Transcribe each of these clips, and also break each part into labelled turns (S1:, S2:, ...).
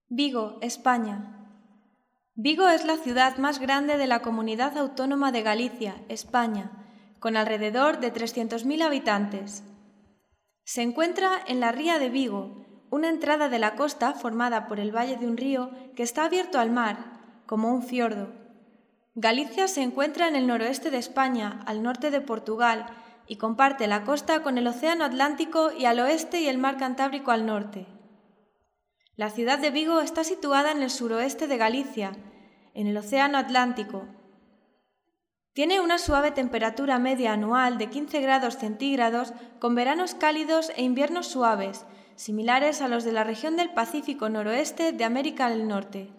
S1: Vigo, España. Vigo es la ciudad más grande de la Comunidad Autónoma de Galicia, España, con alrededor de 300.000 habitantes. Se encuentra en la Ría de Vigo, una entrada de la costa formada por el valle de un río que está abierto al mar, como un fiordo. Galicia se encuentra en el noroeste de España, al norte de Portugal, y comparte la costa con el Océano Atlántico y al oeste y el mar Cantábrico al norte. La ciudad de Vigo está situada en el suroeste de Galicia, en el Océano Atlántico. Tiene una suave temperatura media anual de 15 grados centígrados, con veranos cálidos e inviernos suaves, similares a los de la región del Pacífico noroeste de América del Norte.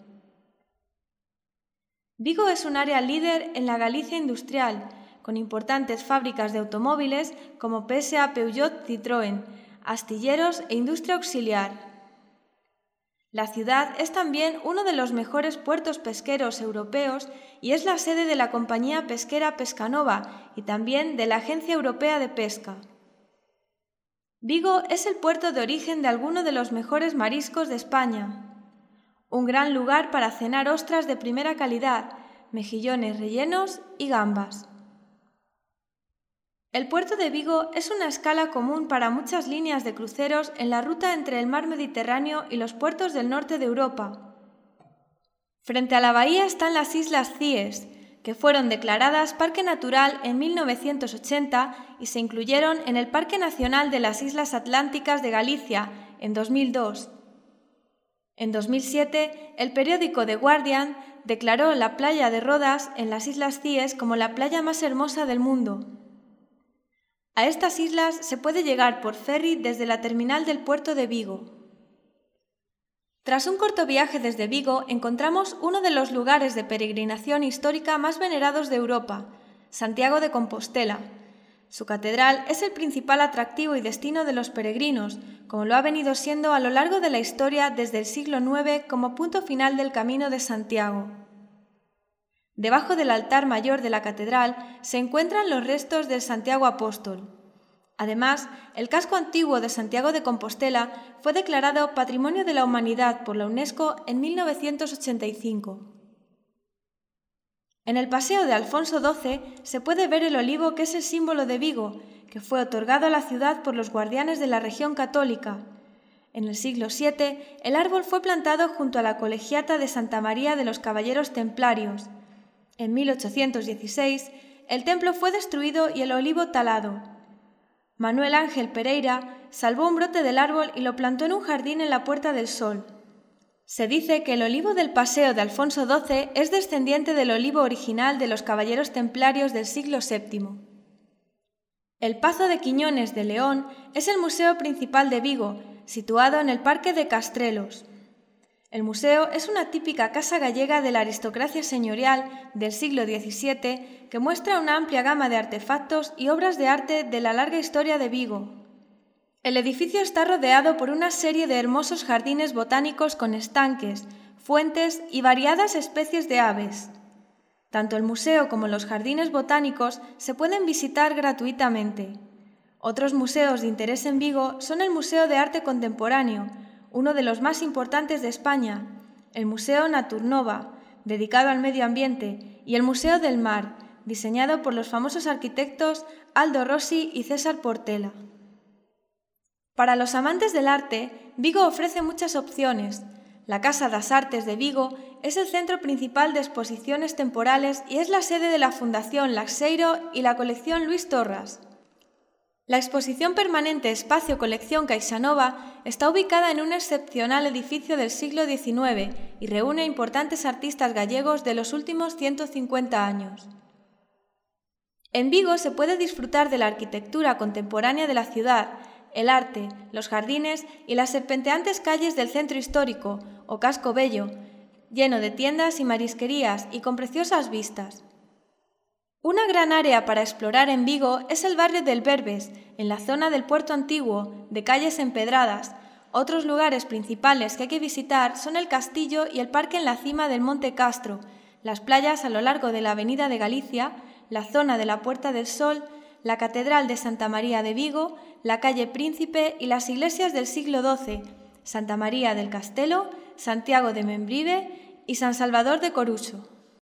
S1: Vigo es un área líder en la Galicia industrial, con importantes fábricas de automóviles como PSA, Peugeot, Citroën, astilleros e industria auxiliar. La ciudad es también uno de los mejores puertos pesqueros europeos y es la sede de la compañía pesquera Pescanova y también de la Agencia Europea de Pesca. Vigo es el puerto de origen de algunos de los mejores mariscos de España. Un gran lugar para cenar ostras de primera calidad, mejillones rellenos y gambas. El puerto de Vigo es una escala común para muchas líneas de cruceros en la ruta entre el mar Mediterráneo y los puertos del norte de Europa. Frente a la bahía están las Islas Cíes, que fueron declaradas Parque Natural en 1980 y se incluyeron en el Parque Nacional de las Islas Atlánticas de Galicia en 2002. En 2007, el periódico The Guardian declaró la playa de Rodas en las Islas Cíes como la playa más hermosa del mundo. A estas islas se puede llegar por ferry desde la terminal del puerto de Vigo. Tras un corto viaje desde Vigo, encontramos uno de los lugares de peregrinación histórica más venerados de Europa, Santiago de Compostela. Su catedral es el principal atractivo y destino de los peregrinos, como lo ha venido siendo a lo largo de la historia desde el siglo IX como punto final del Camino de Santiago. Debajo del altar mayor de la catedral se encuentran los restos del Santiago Apóstol. Además, el casco antiguo de Santiago de Compostela fue declarado Patrimonio de la Humanidad por la UNESCO en 1985. En el Paseo de Alfonso XII se puede ver el olivo que es el símbolo de Vigo, que fue otorgado a la ciudad por los guardianes de la región católica. En el siglo VII, el árbol fue plantado junto a la colegiata de Santa María de los Caballeros Templarios. En 1816, el templo fue destruido y el olivo talado. Manuel Ángel Pereira salvó un brote del árbol y lo plantó en un jardín en la Puerta del Sol. Se dice que el olivo del Paseo de Alfonso XII es descendiente del olivo original de los Caballeros Templarios del siglo VII. El Pazo de Quiñones de León es el museo principal de Vigo, situado en el Parque de Castrelos. El museo es una típica casa gallega de la aristocracia señorial del siglo XVII que muestra una amplia gama de artefactos y obras de arte de la larga historia de Vigo. El edificio está rodeado por una serie de hermosos jardines botánicos con estanques, fuentes y variadas especies de aves. Tanto el museo como los jardines botánicos se pueden visitar gratuitamente. Otros museos de interés en Vigo son el Museo de Arte Contemporáneo, uno de los más importantes de España, el Museo Naturnova, dedicado al medio ambiente, y el Museo del Mar, diseñado por los famosos arquitectos Aldo Rossi y César Portela. Para los amantes del arte, Vigo ofrece muchas opciones. La Casa das Artes de Vigo es el centro principal de exposiciones temporales y es la sede de la Fundación Laxeiro y la colección Luis Torras. La exposición permanente Espacio Colección CaixaNova está ubicada en un excepcional edificio del siglo XIX y reúne a importantes artistas gallegos de los últimos 150 años. En Vigo se puede disfrutar de la arquitectura contemporánea de la ciudad, el arte, los jardines y las serpenteantes calles del centro histórico, o casco bello, lleno de tiendas y marisquerías y con preciosas vistas. Una gran área para explorar en Vigo es el barrio del Berbes, en la zona del puerto antiguo, de calles empedradas. Otros lugares principales que hay que visitar son el castillo y el parque en la cima del Monte Castro, las playas a lo largo de la Avenida de Galicia, la zona de la Puerta del Sol, la Catedral de Santa María de Vigo, la calle Príncipe y las iglesias del siglo XII, Santa María del Castelo, Santiago de Membrive y San Salvador de Coruso.